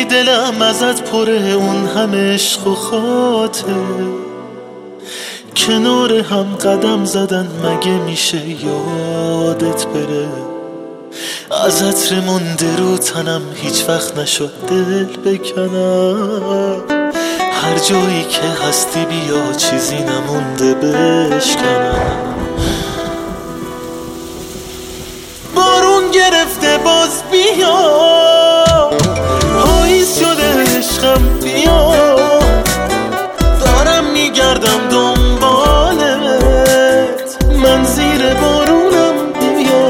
دلم ازت پره، اون همه عشق و خاطر کنار هم قدم زدن مگه میشه یادت بره؟ از عطر مونده رو تنم هیچ وقت نشد دل بکنم. هر جایی که هستی بیا چیزی نمونده بشکنم. بارون گرفته باز بیا، پاییز شده عشقم بیا، دارم میگردم دنبالت، من زیر بارونم بیا.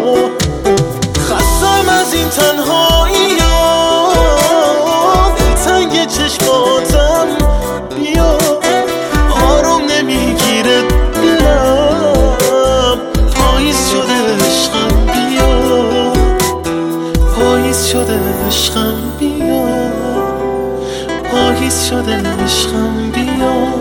خستم از این تنهایی ها، دلتنگ چشماتم بیا، آروم نمیگیره دلم، پاییز شده عشقم بیا، پاییز شده عشقم بیا، پاییز شده عشقم بیا.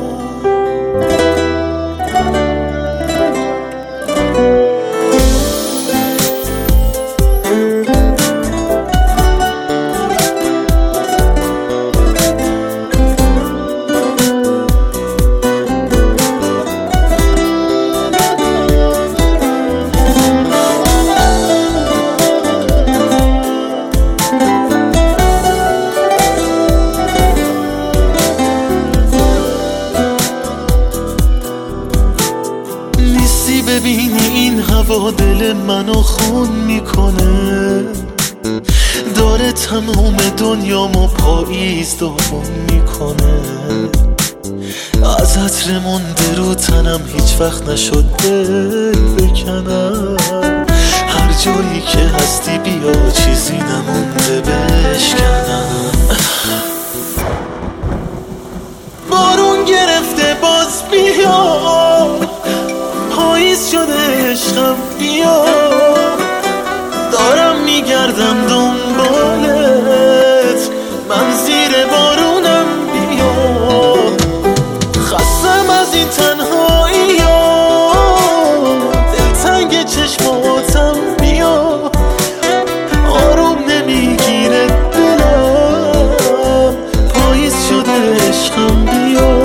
ببینی این هوا دل منو خون میکنه، داره تمام دنیامو پاییز دوم میکنه. از عطر مونده رو تنم هیچ وقت نشد دل بکنم. هر جایی که هستی بیا چیزی نمونده بشکنم. بارون گرفته باز بیا، پاییز شده عشقم بیا، دارم میگردم دنبالت، من زیر بارونم بیا. خستم از این تنهایی ها، دلتنگ چشماتم بیا، آروم نمیگیره دلم، پاییز شده عشقم بیا،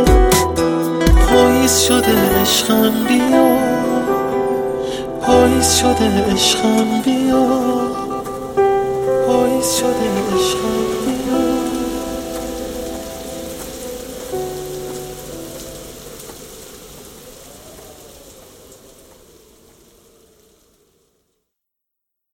پاییز شده عشقم بیا، پاییز شده عشقم بیا، پاییز شده عشقم.